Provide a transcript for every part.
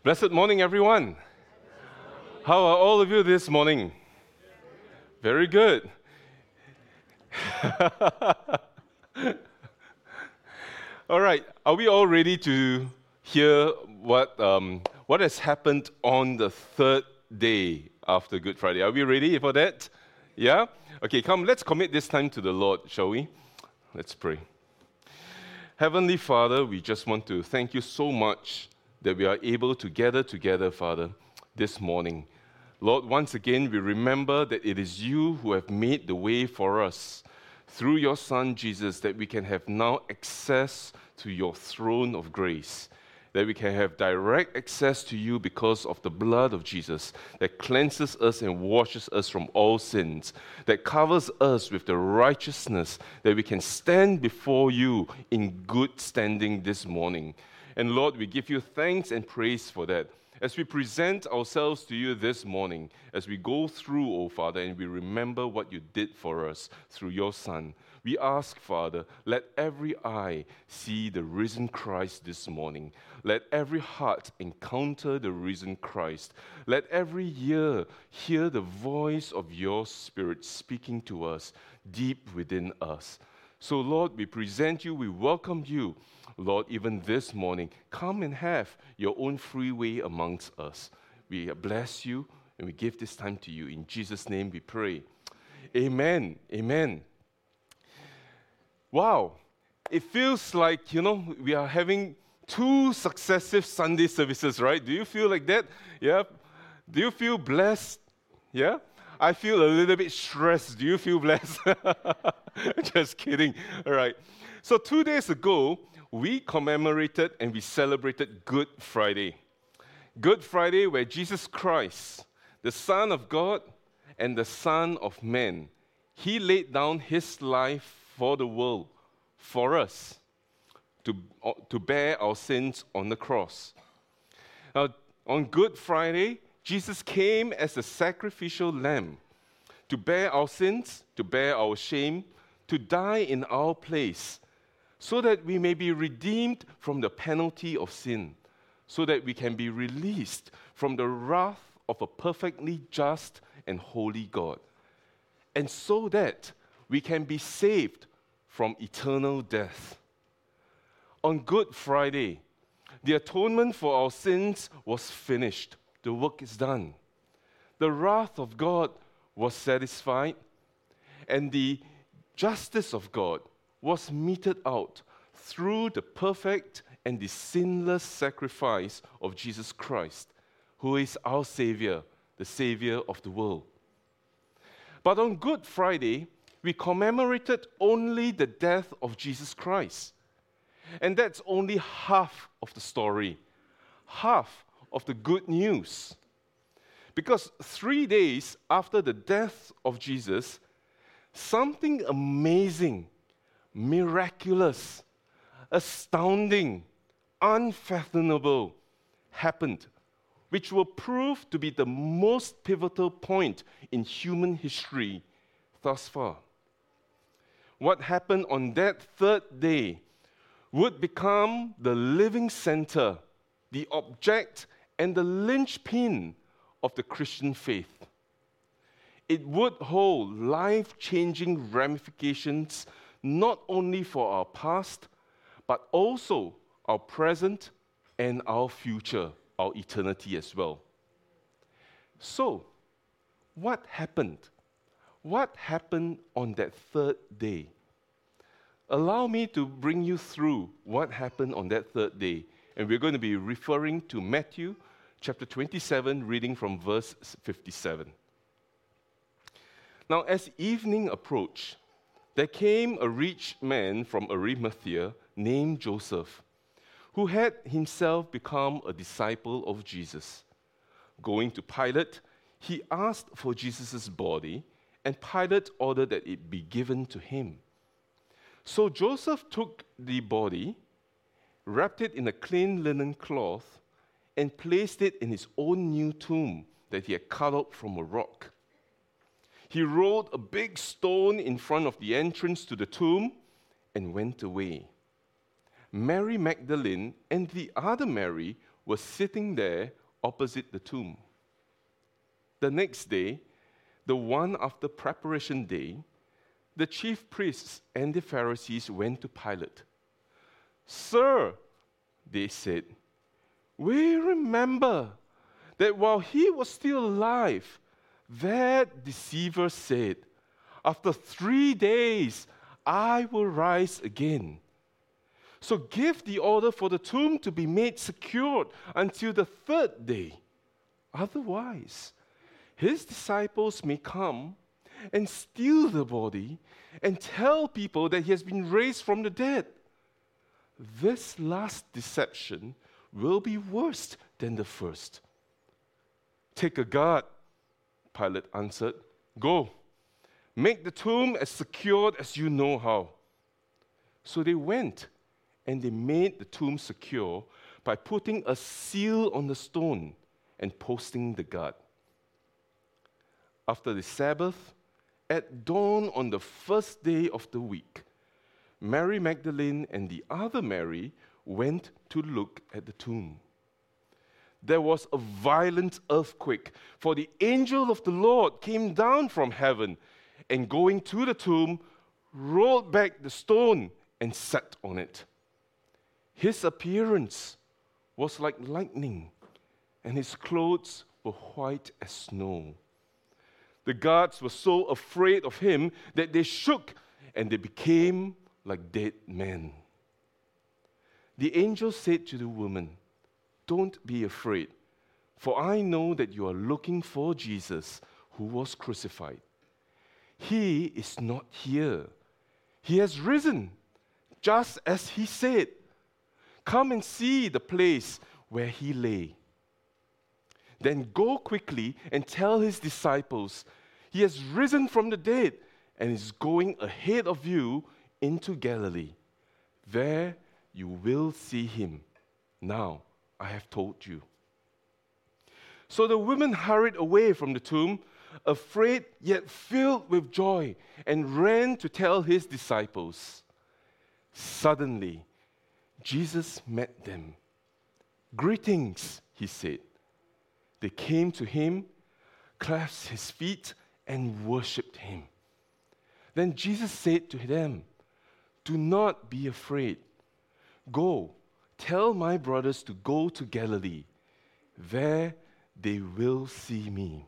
Blessed morning, everyone. How are all of you this morning? Very good. All right, are we all ready to hear what has happened on the third day after Good Friday? Are we ready for that? Yeah? Okay, come, let's commit this time to the Lord, shall we? Let's pray. Heavenly Father, we just want to thank you so much that we are able to gather together, Father, this morning. Lord, once again, we remember that it is you who have made the way for us through your Son, Jesus, that we can have now access to your throne of grace, that we can have direct access to you because of the blood of Jesus that cleanses us and washes us from all sins, that covers us with the righteousness that we can stand before you in good standing this morning. And Lord, we give you thanks and praise for that. As we present ourselves to you this morning, as we go through, O Father, and we remember what you did for us through your Son, we ask, Father, let every eye see the risen Christ this morning. Let every heart encounter the risen Christ. Let every ear hear the voice of your Spirit speaking to us deep within us. So, Lord, we present you, we welcome you. Lord, even this morning, come and have your own free way amongst us. We bless you and we give this time to you. In Jesus' name we pray. Amen. Amen. Wow. It feels like, we are having 2 successive Sunday services, right? Do you feel like that? Yeah. Do you feel blessed? Yeah. I feel a little bit stressed. Do you feel blessed? Just kidding. All right. So 2 days ago, we commemorated and we celebrated Good Friday. Good Friday, where Jesus Christ, the Son of God and the Son of Man, he laid down his life for the world, for us, to bear our sins on the cross. Now, on Good Friday, Jesus came as a sacrificial lamb to bear our sins, to bear our shame, to die in our place, so that we may be redeemed from the penalty of sin, so that we can be released from the wrath of a perfectly just and holy God, and so that we can be saved from eternal death. On Good Friday, the atonement for our sins was finished. The work is done. The wrath of God was satisfied, and the justice of God was meted out through the perfect and the sinless sacrifice of Jesus Christ, who is our Savior, the Savior of the world. But on Good Friday, we commemorated only the death of Jesus Christ. And that's only half of the story, half of the good news. Because 3 days after the death of Jesus, something amazing, miraculous, astounding, unfathomable happened, which will prove to be the most pivotal point in human history thus far. What happened on that third day would become the living center, the object, and the linchpin of the Christian faith. It would hold life-changing ramifications not only for our past, but also our present and our future, our eternity as well. So, what happened? What happened on that third day? Allow me to bring you through what happened on that third day. And we're going to be referring to Matthew chapter 27, reading from verse 57. Now, as evening approached, there came a rich man from Arimathea named Joseph, who had himself become a disciple of Jesus. Going to Pilate, he asked for Jesus' body, and Pilate ordered that it be given to him. So Joseph took the body, wrapped it in a clean linen cloth, and placed it in his own new tomb that he had cut out from a rock. He rolled a big stone in front of the entrance to the tomb and went away. Mary Magdalene and the other Mary were sitting there opposite the tomb. The next day, the one after preparation day, the chief priests and the Pharisees went to Pilate. "Sir," they said, "we remember that while he was still alive, that deceiver said, 'After 3 days, I will rise again.' So give the order for the tomb to be made secured until the 3rd day. Otherwise, his disciples may come and steal the body and tell people that he has been raised from the dead. This last deception will be worse than the first." "Take a guard," Pilate answered. "Go, make the tomb as secured as you know how." So they went, and they made the tomb secure by putting a seal on the stone and posting the guard. After the Sabbath, at dawn on the 1st day of the week, Mary Magdalene and the other Mary went to look at the tomb. There was a violent earthquake, for the angel of the Lord came down from heaven and, going to the tomb, rolled back the stone and sat on it. His appearance was like lightning, and his clothes were white as snow. The guards were so afraid of him that they shook and they became like dead men. The angel said to the woman, "Don't be afraid, for I know that you are looking for Jesus who was crucified. He is not here. He has risen, just as he said. Come and see the place where he lay. Then go quickly and tell his disciples, he has risen from the dead and is going ahead of you into Galilee. There you will see him. Now I have told you." So the women hurried away from the tomb, afraid yet filled with joy, and ran to tell his disciples. Suddenly, Jesus met them. "Greetings," he said. They came to him, clasped his feet, and worshipped him. Then Jesus said to them, "Do not be afraid. Go, tell my brothers to go to Galilee. There they will see me."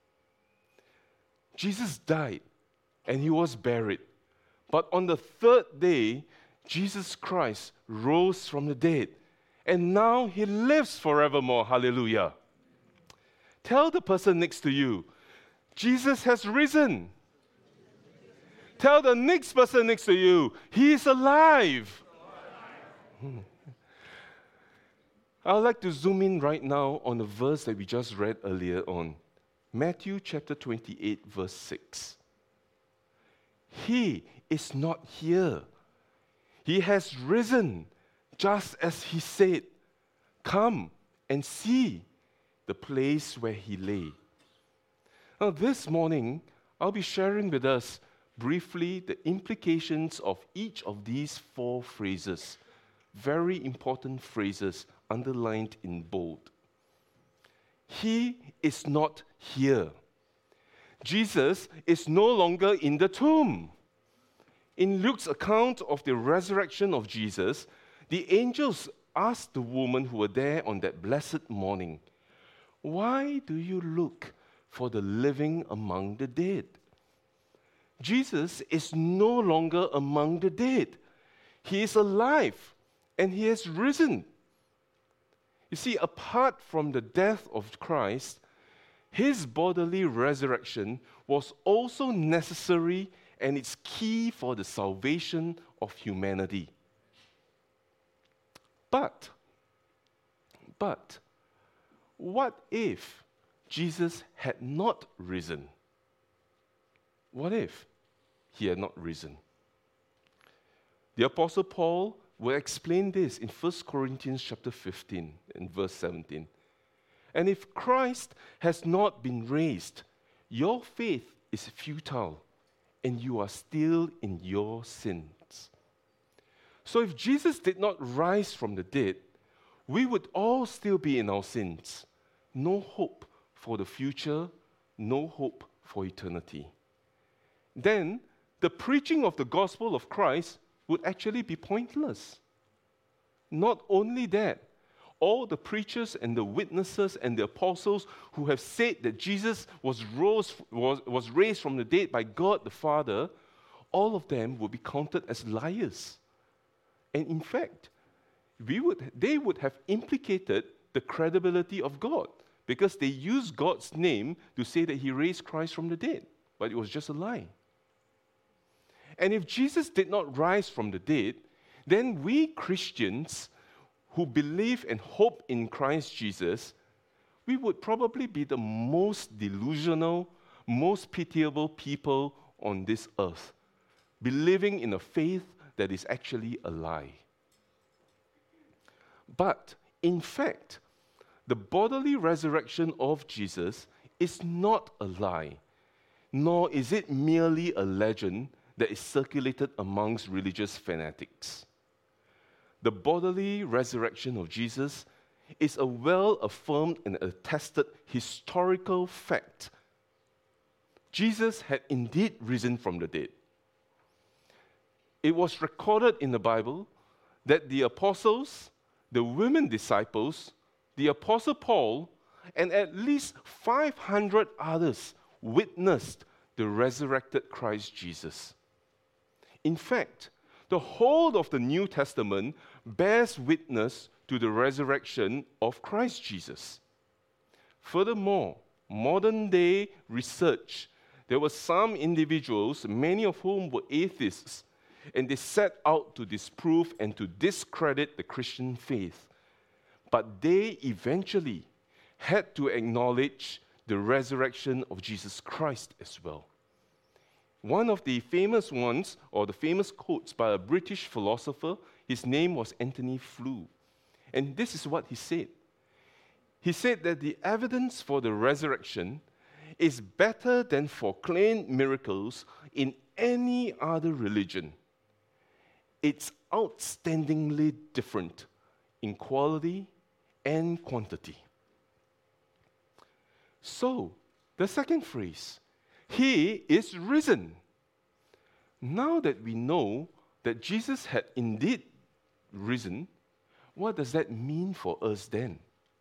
Jesus died, and he was buried. But on the 3rd day, Jesus Christ rose from the dead, and now he lives forevermore. Hallelujah. Tell the person next to you, Jesus has risen. Tell the next person next to you, he is alive. I'd like to zoom in right now on the verse that we just read earlier on. Matthew chapter 28, verse 6. He is not here. He has risen, just as he said. Come and see the place where he lay. Now, this morning, I'll be sharing with us briefly the implications of each of these 4 phrases. Very important phrases underlined in bold. He is not here. Jesus is no longer in the tomb. In Luke's account of the resurrection of Jesus, the angels asked the women who were there on that blessed morning, "Why do you look for the living among the dead?" Jesus is no longer among the dead. He is alive, and he has risen. You see, apart from the death of Christ, his bodily resurrection was also necessary, and it's key for the salvation of humanity. But, what if Jesus had not risen? What if he had not risen? The Apostle Paul will explain this in 1 Corinthians chapter 15 and verse 17. "And if Christ has not been raised, your faith is futile, and you are still in your sins." So if Jesus did not rise from the dead, we would all still be in our sins. No hope for the future, no hope for eternity. Then the preaching of the gospel of Christ would actually be pointless. Not only that, all the preachers and the witnesses and the apostles who have said that Jesus was raised from the dead by God the Father, all of them would be counted as liars. And in fact, they would have implicated the credibility of God, because they used God's name to say that he raised Christ from the dead, but it was just a lie. And if Jesus did not rise from the dead, then we Christians who believe and hope in Christ Jesus, we would probably be the most delusional, most pitiable people on this earth, believing in a faith that is actually a lie. But, in fact, the bodily resurrection of Jesus is not a lie, nor is it merely a legend that is circulated amongst religious fanatics. The bodily resurrection of Jesus is a well-affirmed and attested historical fact. Jesus had indeed risen from the dead. It was recorded in the Bible that the apostles, the women disciples, the Apostle Paul, and at least 500 others witnessed the resurrected Christ Jesus. In fact, the whole of the New Testament bears witness to the resurrection of Christ Jesus. Furthermore, modern-day research, there were some individuals, many of whom were atheists, and they set out to disprove and to discredit the Christian faith. But they eventually had to acknowledge the resurrection of Jesus Christ as well. One of the famous ones, or the famous quotes by a British philosopher, his name was Antony Flew. And this is what he said. He said that the evidence for the resurrection is better than proclaimed miracles in any other religion. It's outstandingly different in quality and quantity. So, the second phrase, he is risen. Now that we know that Jesus had indeed risen, what does that mean for us then?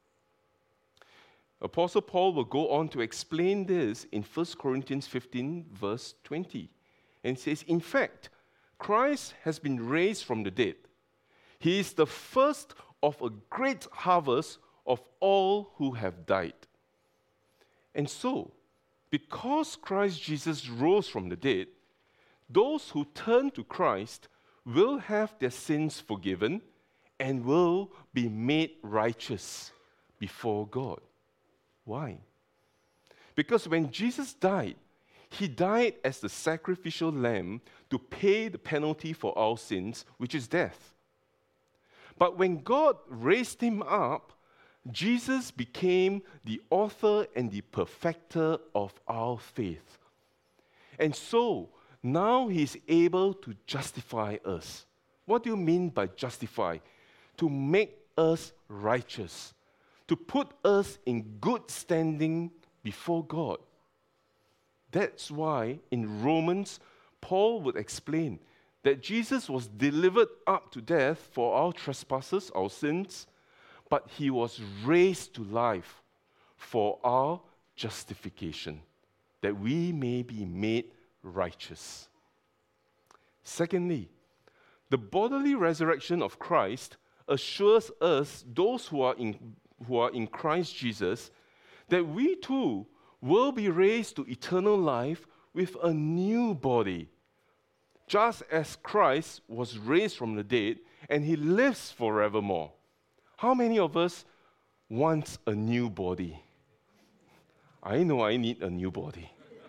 Apostle Paul will go on to explain this in 1 Corinthians 15, verse 20. And says, in fact, Christ has been raised from the dead. He is the first of a great harvest of all who have died. And so, because Christ Jesus rose from the dead, those who turn to Christ will have their sins forgiven and will be made righteous before God. Why? Because when Jesus died, he died as the sacrificial lamb to pay the penalty for our sins, which is death. But when God raised him up, Jesus became the author and the perfecter of our faith. And so, now he's able to justify us. What do you mean by justify? To make us righteous, to put us in good standing before God. That's why in Romans, Paul would explain that Jesus was delivered up to death for our trespasses, our sins, but he was raised to life for our justification, that we may be made righteous. Secondly, the bodily resurrection of Christ assures us, those who are in Christ Jesus, that we too will be raised to eternal life with a new body, just as Christ was raised from the dead and he lives forevermore. How many of us want a new body? I know I need a new body.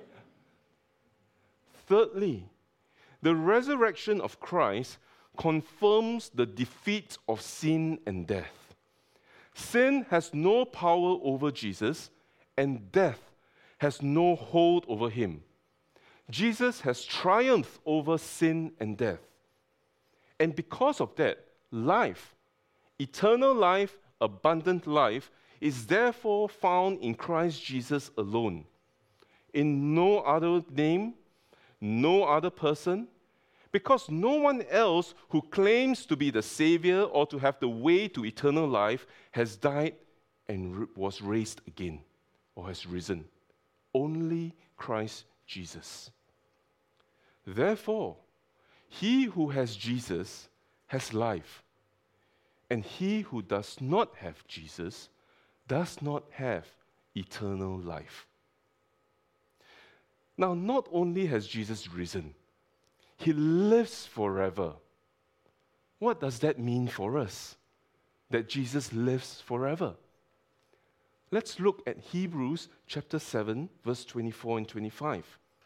Thirdly, the resurrection of Christ confirms the defeat of sin and death. Sin has no power over Jesus, and death has no hold over him. Jesus has triumphed over sin and death. And because of that, life, eternal life abundant life is therefore found in Christ Jesus alone, in no other name, no other person, because no one else who claims to be the Savior or to have the way to eternal life has died and was raised again or has risen. Only Christ Jesus. Therefore, he who has Jesus has life, and he who does not have Jesus does not have eternal life. Now, not only has Jesus risen, he lives forever. What does that mean for us? That Jesus lives forever. Let's look at Hebrews chapter 7, verse 24 and 25.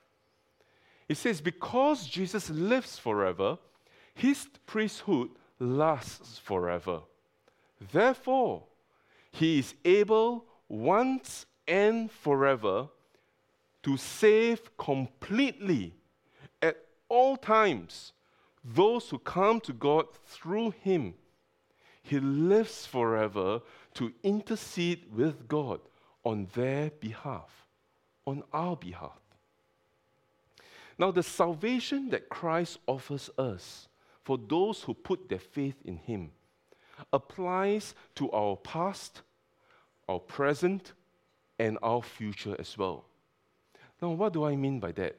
It says, because Jesus lives forever, his priesthood lasts forever. Therefore, he is able once and forever to save completely at all times those who come to God through him. He lives forever to intercede with God on their behalf, on our behalf. Now, the salvation that Christ offers us for those who put their faith in him applies to our past, our present, and our future as well. Now, what do I mean by that?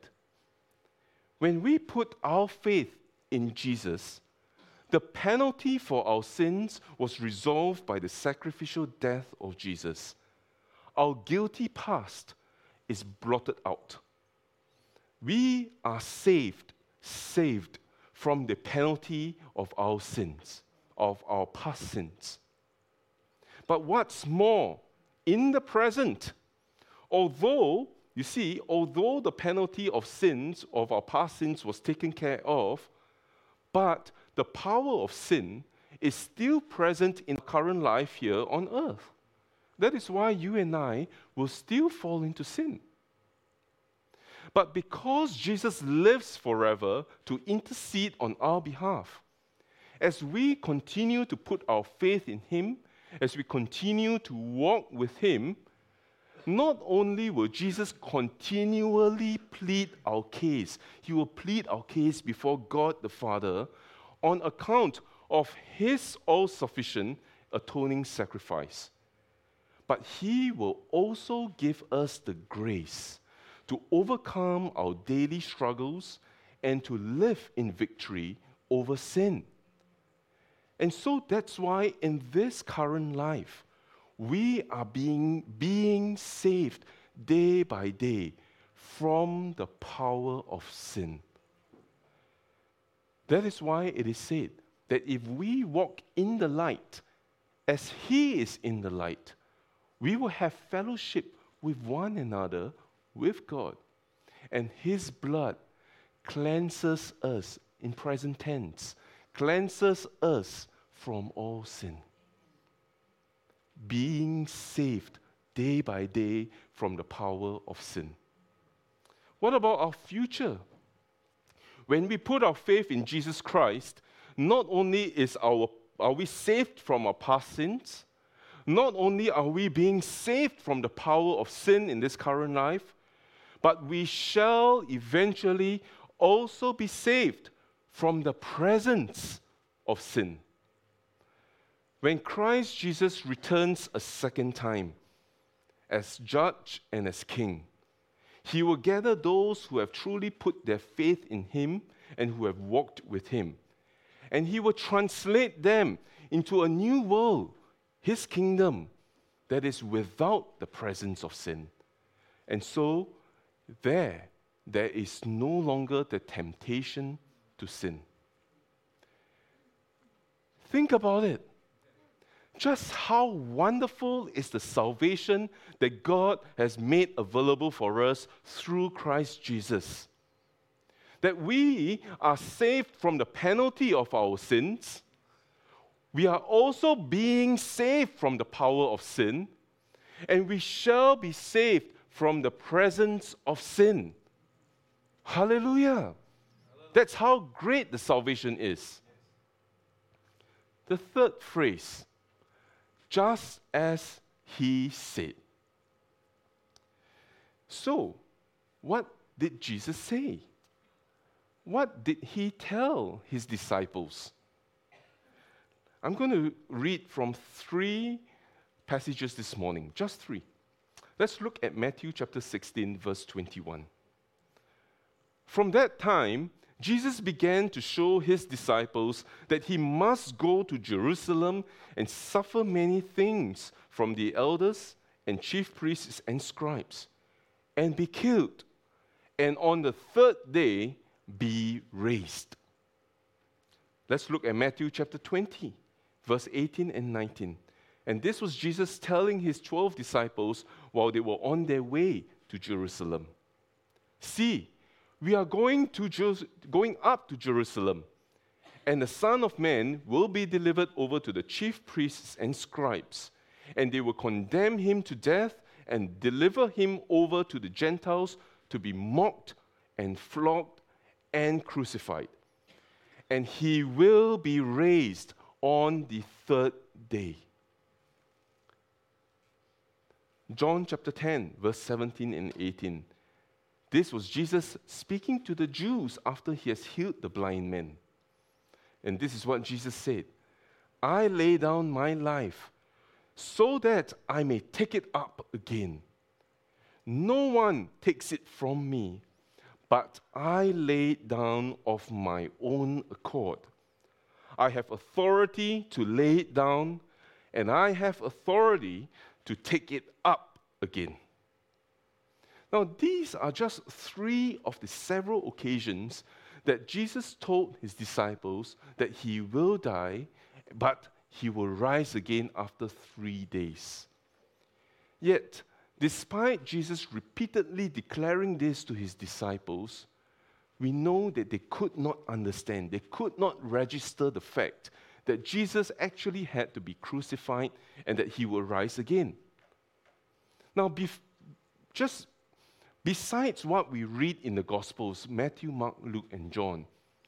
When we put our faith in Jesus, the penalty for our sins was resolved by the sacrificial death of Jesus. Our guilty past is blotted out. We are saved from the penalty of our sins, of our past sins. But what's more, in the present, although the penalty of sins, of our past sins, was taken care of, but the power of sin is still present in current life here on earth. That is why you and I will still fall into sin. But because Jesus lives forever to intercede on our behalf, as we continue to put our faith in him, as we continue to walk with him, not only will Jesus continually plead our case, he will plead our case before God the Father on account of his all-sufficient atoning sacrifice, but he will also give us the grace to overcome our daily struggles and to live in victory over sin. And so that's why in this current life, we are being saved day by day from the power of sin. That is why it is said that if we walk in the light as he is in the light, we will have fellowship with one another, with God, and his blood cleanses us, in present tense, cleanses us from all sin. Being saved day by day from the power of sin. What about our future? When we put our faith in Jesus Christ, not only are we saved from our past sins, not only are we being saved from the power of sin in this current life, but we shall eventually also be saved from the presence of sin. When Christ Jesus returns a second time as judge and as king, he will gather those who have truly put their faith in him and who have walked with him. And he will translate them into a new world, his kingdom, that is without the presence of sin. And so, there is no longer the temptation to sin. Think about it. Just how wonderful is the salvation that God has made available for us through Christ Jesus. That we are saved from the penalty of our sins. We are also being saved from the power of sin. And we shall be saved from the presence of sin. Hallelujah. That's how great the salvation is. The third phrase, just as he said. So, what did Jesus say? What did he tell his disciples? I'm going to read from 3 passages this morning, just 3. Let's look at Matthew chapter 16, verse 21. From that time, Jesus began to show his disciples that he must go to Jerusalem and suffer many things from the elders and chief priests and scribes, and be killed, and on the third day be raised. Let's look at Matthew chapter 20, verse 18 and 19. And this was Jesus telling his 12 disciples while they were on their way to Jerusalem. See, we are going up to Jerusalem, and the Son of Man will be delivered over to the chief priests and scribes, and they will condemn him to death and deliver him over to the Gentiles to be mocked and flogged and crucified. And he will be raised on the third day. John chapter 10, verse 17 and 18. This was Jesus speaking to the Jews after he has healed the blind man. And this is what Jesus said, I lay down my life so that I may take it up again. No one takes it from me, but I lay it down of my own accord. I have authority to lay it down, and I have authority to take it up again. Now, these are just 3 of the several occasions that Jesus told his disciples that he will die, but he will rise again after 3 days. Yet, despite Jesus repeatedly declaring this to his disciples, we know that they could not understand, they could not register the fact that Jesus actually had to be crucified and that he will rise again. Now, just besides what we read in the Gospels, Matthew, Mark, Luke, and John,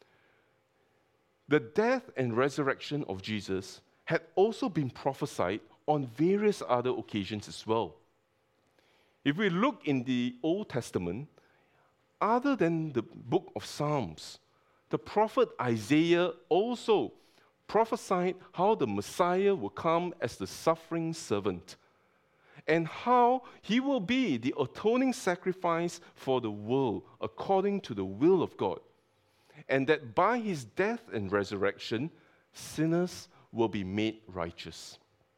the death and resurrection of Jesus had also been prophesied on various other occasions as well. If we look in the Old Testament, other than the book of Psalms, the prophet Isaiah also prophesied how the Messiah will come as the suffering servant, and how he will be the atoning sacrifice for the world according to the will of God, and that by his death and resurrection, sinners will be made righteous.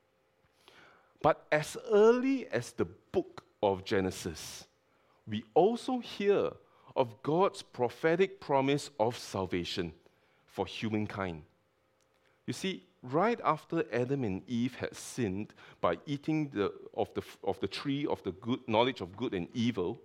But as early as the book of Genesis, we also hear of God's prophetic promise of salvation for humankind. You see, right after Adam and Eve had sinned by eating of the tree of the good knowledge of good and evil,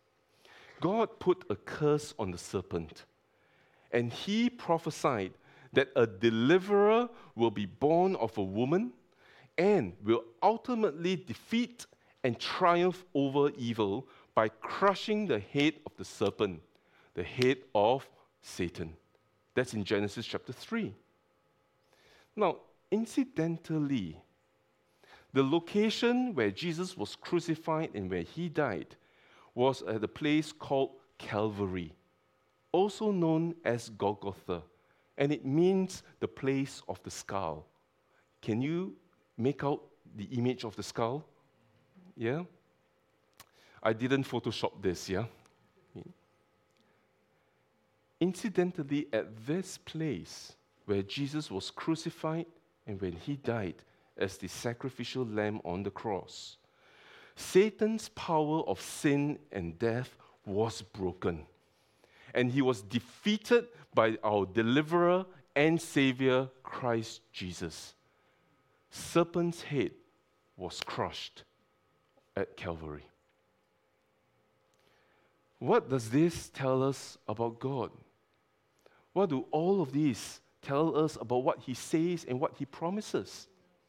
God put a curse on the serpent, and he prophesied that a deliverer will be born of a woman and will ultimately defeat and triumph over evil by crushing the head of the serpent, the head of Satan. That's in Genesis chapter 3. Now, incidentally, the location where Jesus was crucified and where he died was at a place called Calvary, also known as Golgotha, and it means the place of the skull. Can you make out the image of the skull? Yeah? I didn't Photoshop this, yeah? Incidentally, at this place where Jesus was crucified and when he died as the sacrificial lamb on the cross, Satan's power of sin and death was broken, and he was defeated by our deliverer and savior, Christ Jesus. Serpent's head was crushed at Calvary. What does this tell us about God? What do all of these tell us about what he says and what he promises?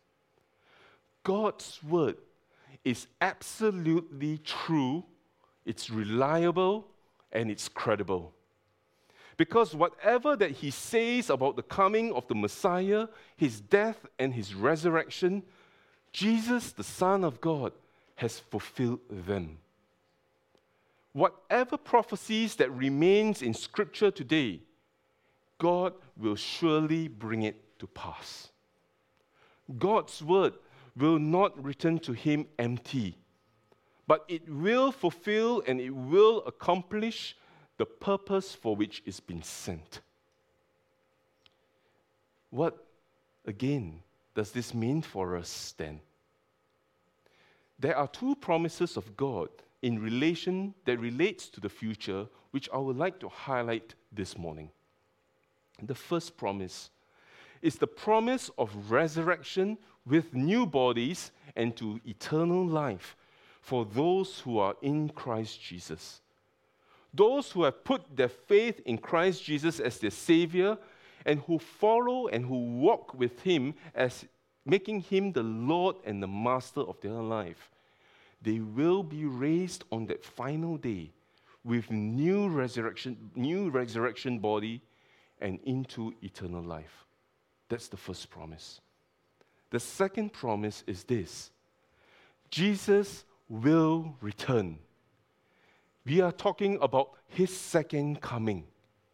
God's word is absolutely true, it's reliable, and it's credible. Because whatever that he says about the coming of the Messiah, his death and his resurrection, Jesus, the Son of God, has fulfilled them. Whatever prophecies that remains in Scripture today, God will surely bring it to pass. God's word will not return to him empty, but it will fulfill and it will accomplish the purpose for which it's been sent. What, again, does this mean for us then? There are two promises of God in relation that relates to the future, which I would like to highlight this morning. The first promise is the promise of resurrection with new bodies and to eternal life for those who are in Christ Jesus. Those who have put their faith in Christ Jesus as their Savior and who follow and who walk with Him as making Him the Lord and the Master of their life, they will be raised on that final day with new resurrection body and into eternal life. That's the first promise. The second promise is this: Jesus will return. We are talking about His second coming.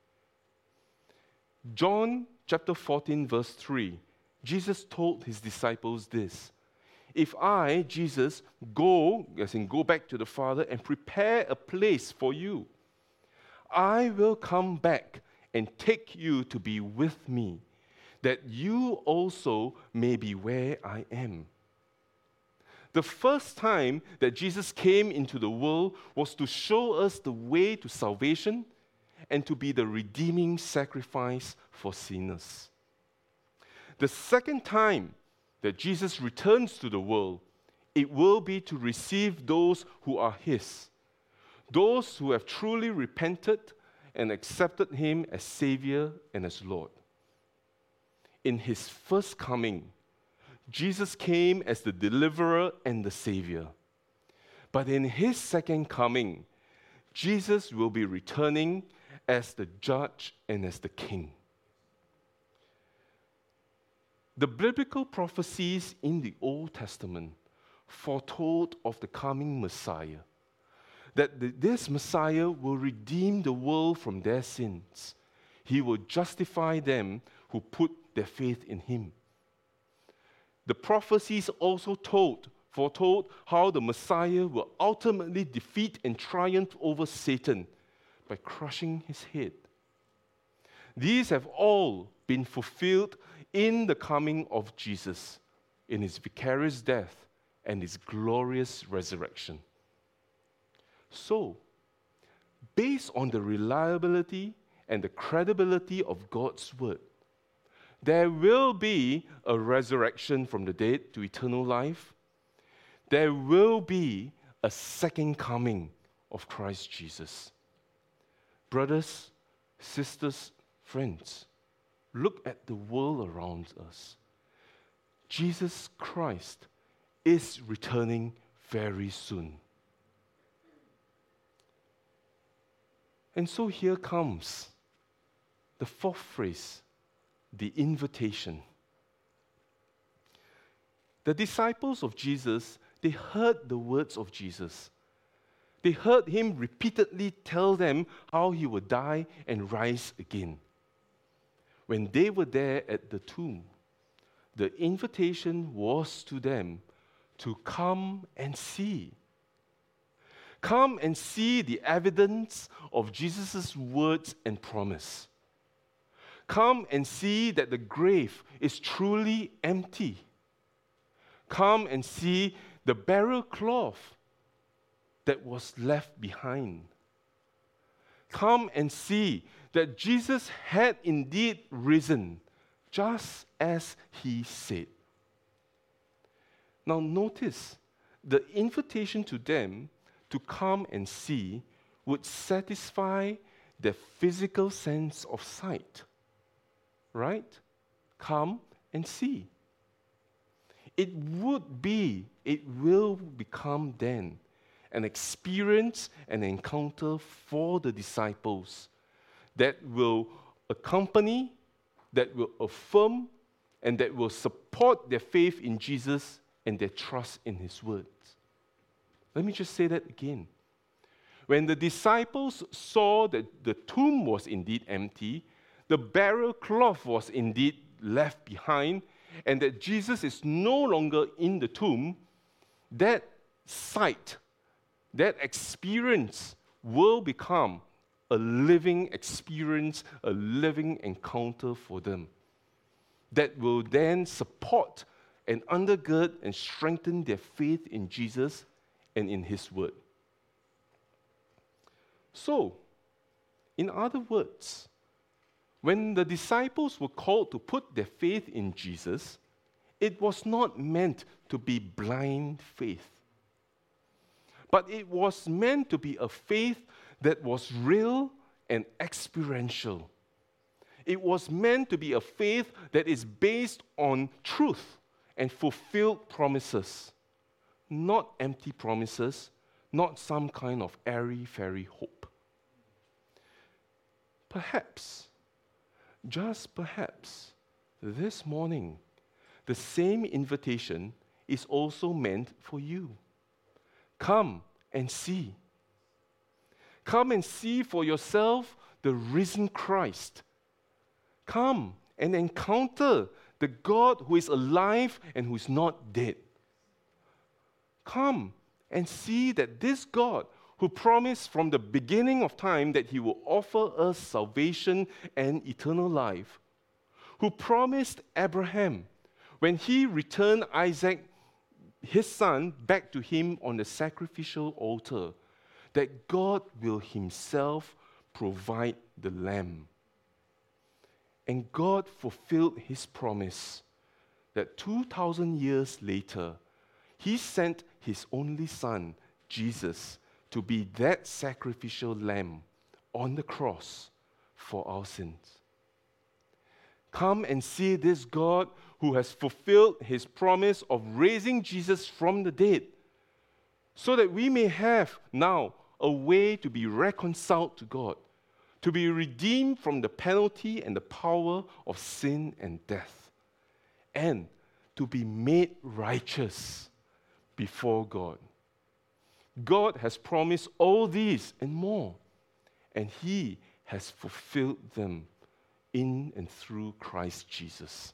John chapter 14, verse 3, Jesus told His disciples this: if I, Jesus, go back to the Father and prepare a place for you, I will come back and take you to be with me, that you also may be where I am. The first time that Jesus came into the world was to show us the way to salvation and to be the redeeming sacrifice for sinners. The second time that Jesus returns to the world, it will be to receive those who are His, those who have truly repented and accepted Him as Savior and as Lord. In His first coming, Jesus came as the deliverer and the Savior. But in His second coming, Jesus will be returning as the judge and as the king. The biblical prophecies in the Old Testament foretold of the coming Messiah, that this Messiah will redeem the world from their sins. He will justify them who put their faith in Him. The prophecies also foretold how the Messiah will ultimately defeat and triumph over Satan by crushing his head. These have all been fulfilled in the coming of Jesus, in His vicarious death and His glorious resurrection. So, based on the reliability and the credibility of God's word, there will be a resurrection from the dead to eternal life. There will be a second coming of Christ Jesus. Brothers, sisters, friends, look at the world around us. Jesus Christ is returning very soon. And so here comes the fourth phrase, the invitation. The disciples of Jesus, they heard the words of Jesus. They heard Him repeatedly tell them how He would die and rise again. When they were there at the tomb, the invitation was to them to come and see. Come and see the evidence of Jesus' words and promise. Come and see that the grave is truly empty. Come and see the burial cloth that was left behind. Come and see that Jesus had indeed risen, just as He said. Now notice, the invitation to them to come and see would satisfy their physical sense of sight. Right? Come and see. It will become then an experience, an encounter for the disciples that will accompany, that will affirm, and that will support their faith in Jesus and their trust in his words. Let me just say that again. When the disciples saw that the tomb was indeed empty, the burial cloth was indeed left behind, and that Jesus is no longer in the tomb, that sight, that experience will become a living experience, a living encounter for them that will then support and undergird and strengthen their faith in Jesus and in his word. So, in other words, when the disciples were called to put their faith in Jesus, it was not meant to be blind faith, but it was meant to be a faith that was real and experiential. It was meant to be a faith that is based on truth and fulfilled promises, not empty promises, not some kind of airy-fairy hope. Perhaps, just perhaps, this morning, the same invitation is also meant for you. Come and see. Come and see for yourself the risen Christ. Come and encounter the God who is alive and who is not dead. Come and see that this God who promised from the beginning of time that he will offer us salvation and eternal life, who promised Abraham when he returned Isaac, his son, back to him on the sacrificial altar, that God will himself provide the lamb. And God fulfilled his promise that 2,000 years later, he sent his only son, Jesus, to be that sacrificial lamb on the cross for our sins. Come and see this God who has fulfilled his promise of raising Jesus from the dead, so that we may have now a way to be reconciled to God, to be redeemed from the penalty and the power of sin and death, and to be made righteous before God. God has promised all these and more, and he has fulfilled them in and through Christ Jesus.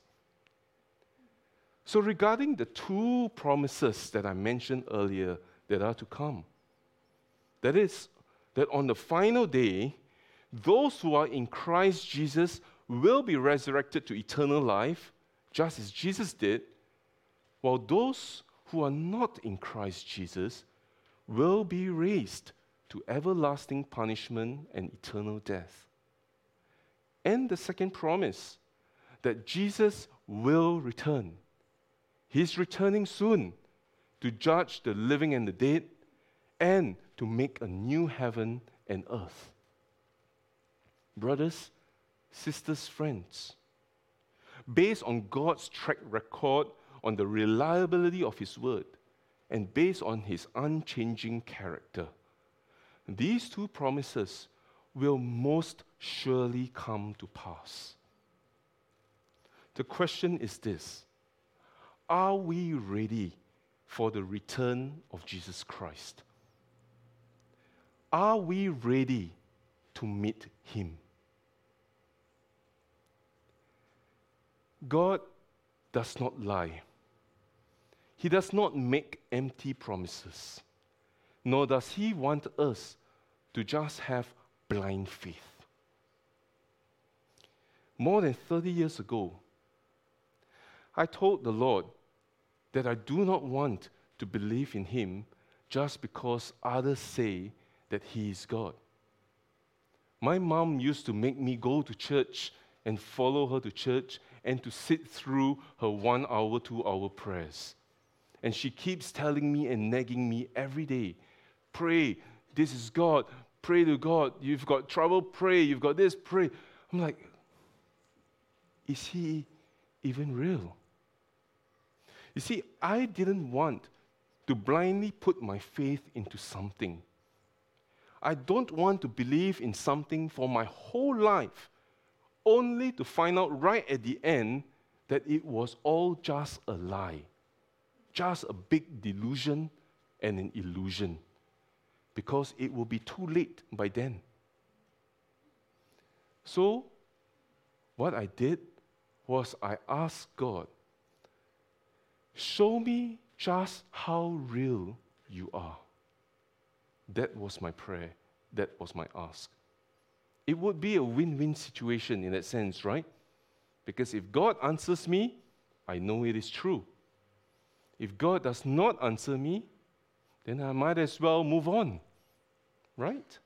So regarding the two promises that I mentioned earlier that are to come, that is, that on the final day, those who are in Christ Jesus will be resurrected to eternal life, just as Jesus did, while those who are not in Christ Jesus will be raised to everlasting punishment and eternal death. And the second promise, that Jesus will return. He's returning soon to judge the living and the dead and to make a new heaven and earth. Brothers, sisters, friends, based on God's track record, on the reliability of his word, and based on his unchanging character, these two promises will most surely come to pass. The question is this: are we ready for the return of Jesus Christ? Are we ready to meet him? God does not lie. He does not make empty promises, nor does he want us to just have blind faith. More than 30 years ago, I told the Lord that I do not want to believe in him just because others say that he is God. My mom used to make me go to church and follow her to church and to sit through her 1 hour, 2 hour prayers. And she keeps telling me and nagging me every day, pray, this is God, pray to God, you've got trouble, pray, you've got this, pray. I'm like, is he even real? You see, I didn't want to blindly put my faith into something. I don't want to believe in something for my whole life, only to find out right at the end that it was all just a lie, just a big delusion and an illusion, because it will be too late by then. So, what I did was I asked God, show me just how real you are. That was my prayer. That was my ask. It would be a win-win situation in that sense, right? Because if God answers me, I know it is true. If God does not answer me, then I might as well move on, right?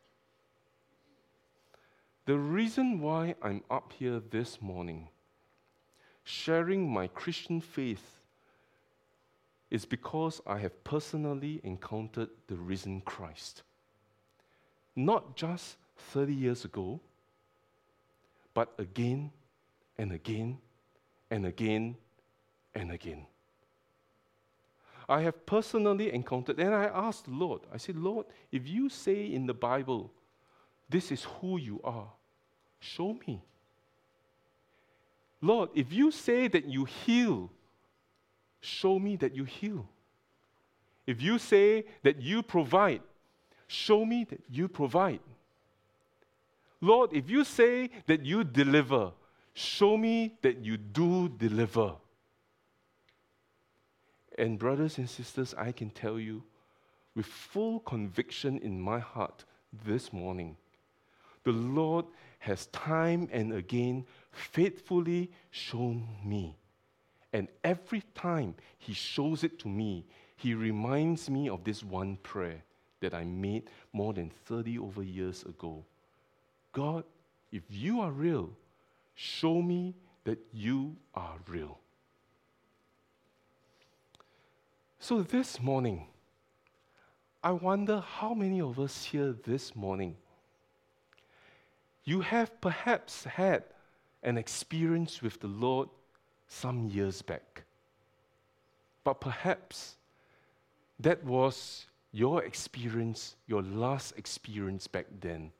The reason why I'm up here this morning, sharing my Christian faith, is because I have personally encountered the risen Christ. Not just 30 years ago, but again and again and again and again. I have personally encountered, and I asked the Lord, I said, Lord, if you say in the Bible, this is who you are, show me. Lord, if you say that you heal, show me that you heal. If you say that you provide, show me that you provide. Lord, if you say that you deliver, show me that you do deliver. And brothers and sisters, I can tell you with full conviction in my heart this morning, the Lord has time and again faithfully shown me. And every time He shows it to me, He reminds me of this one prayer that I made more than 30 over years ago. God, if you are real, show me that you are real. So this morning, I wonder how many of us here this morning, you have perhaps had an experience with the Lord some years back. But perhaps that was your experience, your last experience back then.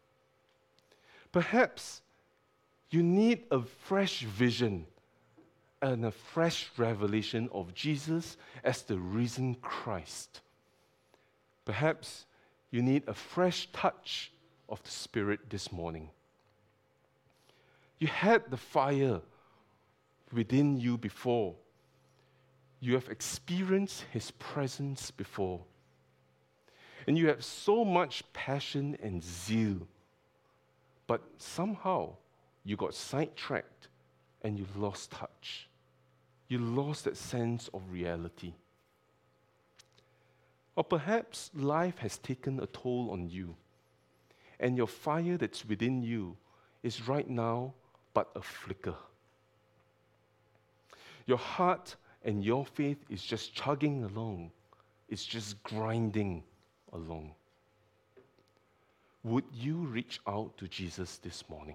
Perhaps you need a fresh vision and a fresh revelation of Jesus as the risen Christ. Perhaps you need a fresh touch of the Spirit this morning. You had the fire within you before. You have experienced His presence before. And you have so much passion and zeal. But somehow you got sidetracked and you lost touch. You lost that sense of reality. Or perhaps life has taken a toll on you, and your fire that's within you is right now but a flicker. Your heart and your faith is just chugging along. It's just grinding along. Would you reach out to Jesus this morning?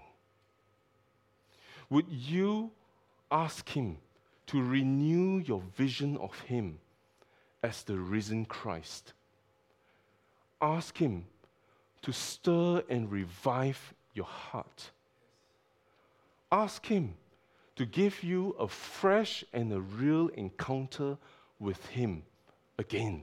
Would you ask Him to renew your vision of Him as the risen Christ? Ask Him to stir and revive your heart. Ask Him to give you a fresh and a real encounter with Him again.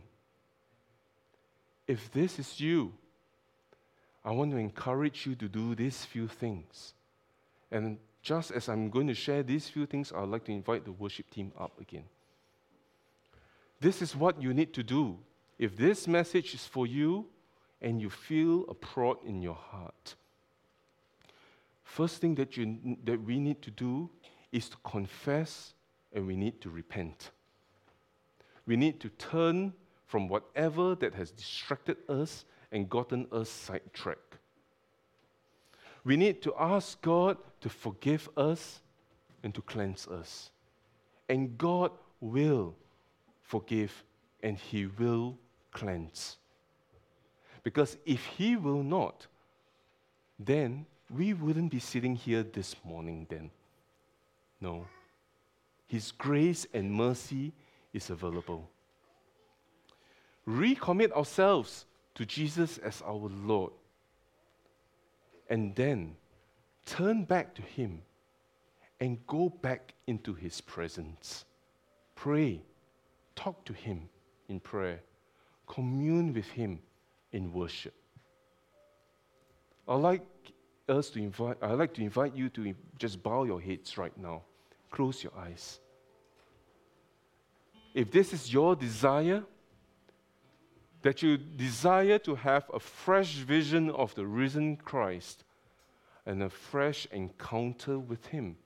If this is you, I want to encourage you to do these few things. And just as I'm going to share these few things, I'd like to invite the worship team up again. This is what you need to do. If this message is for you and you feel a prod in your heart, first thing that we need to do is to confess, and we need to repent. We need to turn from whatever that has distracted us and gotten us sidetracked. We need to ask God to forgive us and to cleanse us. And God will forgive and He will cleanse. Because if He will not, then we wouldn't be sitting here this morning then. No. His grace and mercy is available. Recommit ourselves to Jesus as our Lord. And then turn back to Him and go back into His presence. Pray, talk to Him in prayer, commune with Him in worship. I'd like to invite you to just bow your heads right now. Close your eyes. If this is your desire, that you desire to have a fresh vision of the risen Christ and a fresh encounter with Him,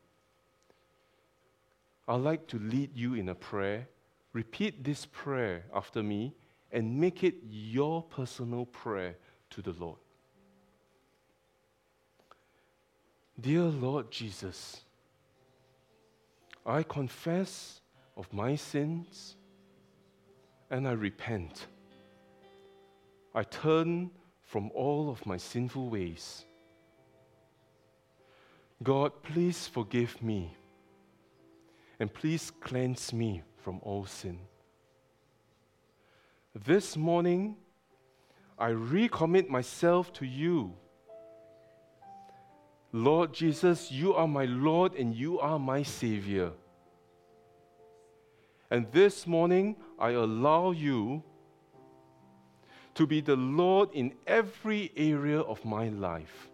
I'd like to lead you in a prayer. Repeat this prayer after me and make it your personal prayer to the Lord. Dear Lord Jesus, I confess of my sins and I repent. I turn from all of my sinful ways. God, please forgive me and please cleanse me from all sin. This morning, I recommit myself to you. Lord Jesus, you are my Lord and you are my Savior. And this morning, I allow you to be the Lord in every area of my life.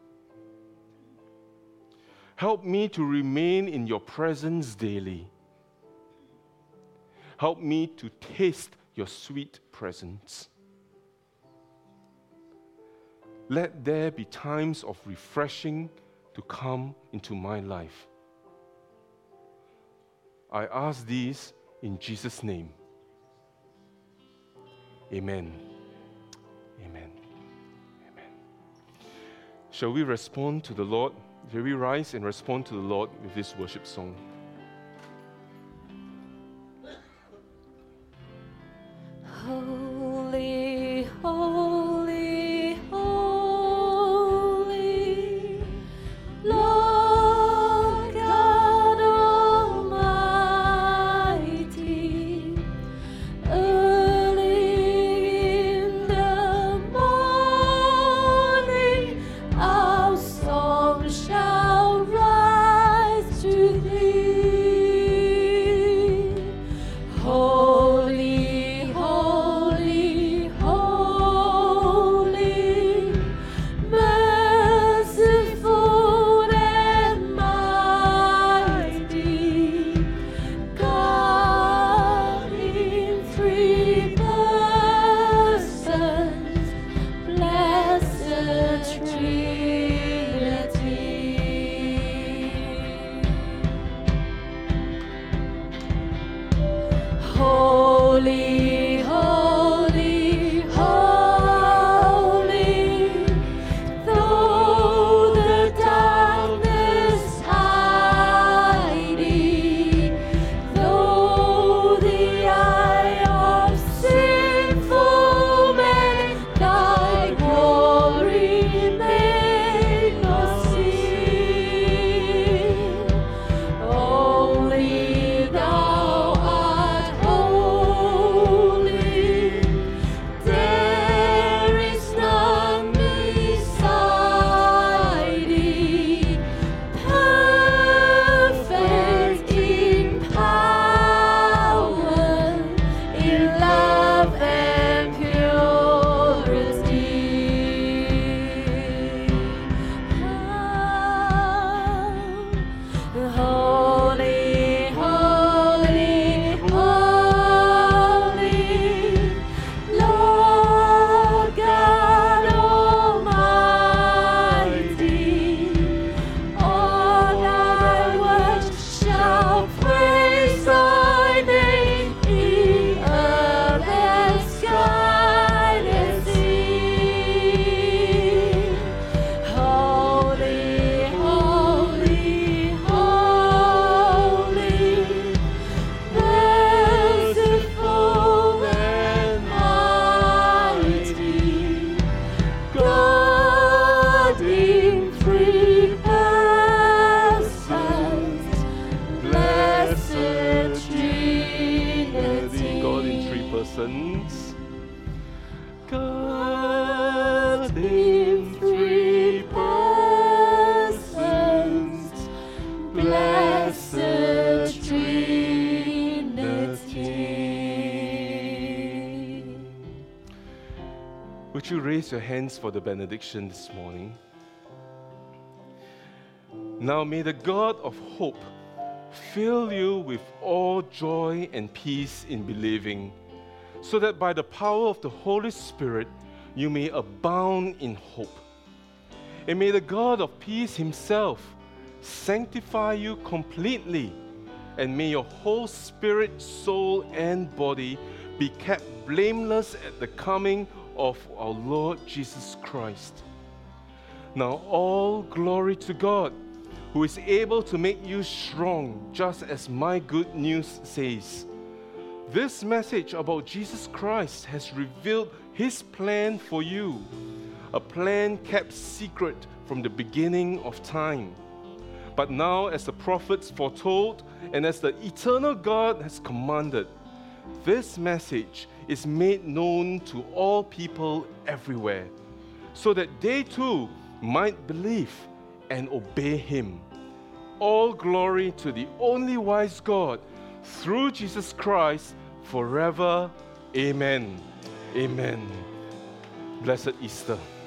Help me to remain in your presence daily. Help me to taste your sweet presence. Let there be times of refreshing to come into my life. I ask these in Jesus' name. Amen. Amen. Amen. Shall we respond to the Lord? Shall we rise and respond to the Lord with this worship song? Holy, holy, holy, Lord God Almighty. Early in the morning, our song shall rise to Thee. Holy, holy, holy, merciful and mighty, God in three persons, blessed Trinity. Holy, holy, holy, though the darkness hiding, though the eye of sinful men thy glory may not see. Only thou art holy. There is none beside thee. Perfect in power, in love and purity. Holy, holy, holy, Lord God Almighty. All thy works shall praise thy name in earth and sky and sea. Holy, holy, holy, merciful and mighty, God in three persons, blessed Trinity. God in three persons. God in three persons, Blessed Trinity. Would you raise your hands for the benediction this morning? Now may the God of hope fill you with all joy and peace in believing, so that by the power of the Holy Spirit you may abound in hope. And may the God of peace himself sanctify you completely, and may your whole spirit, soul, and body be kept blameless at the coming of our Lord Jesus Christ. Now all glory to God, who is able to make you strong, just as my good news says. This message about Jesus Christ has revealed his plan for you, a plan kept secret from the beginning of time. But now, as the prophets foretold, and as the eternal God has commanded, this message is made known to all people everywhere, so that they too might believe and obey him. All glory to the only wise God, through Jesus Christ, forever. Amen. Amen. Blessed Easter.